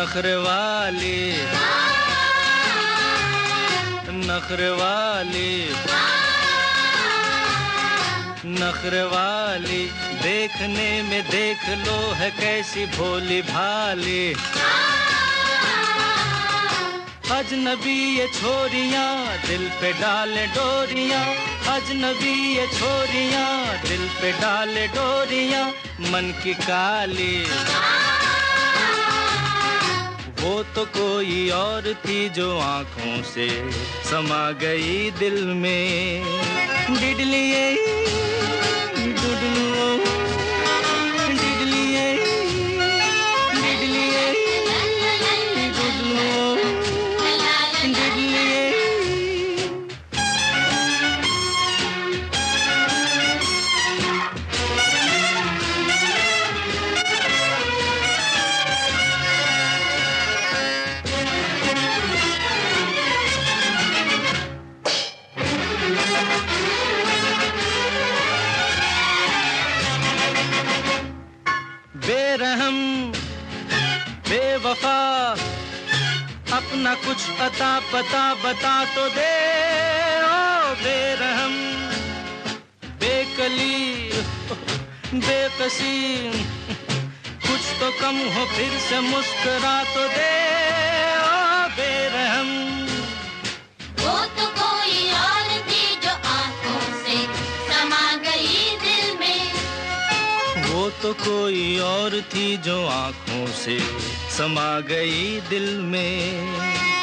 नखरे वाली, नखरे वाली, नखरे वाली, देखने में देख लो है कैसी भोली भाली। अजनबी ये छोरियां दिल पे डाले डोरियां, अजनबी ये छोरियां दिल पे डाले डोरियां, मन की काली। वो तो कोई और थी जो आंखों से समा गई दिल में। डिडलिए डुडलुओ, डिडलिए डिडलिए डुडलुओ, डिडलिए। बेरहम बेवफा अपना कुछ अता पता बता तो दे। ओ बेरहम बेकली बेकसी, कुछ तो कम हो फिर से मुस्कुरा तो दे। ओ बेरहम वो तो कोई और थी जो आंखों से समा गई दिल में। वो तो कोई और थी जो आंखों से समा गई दिल में।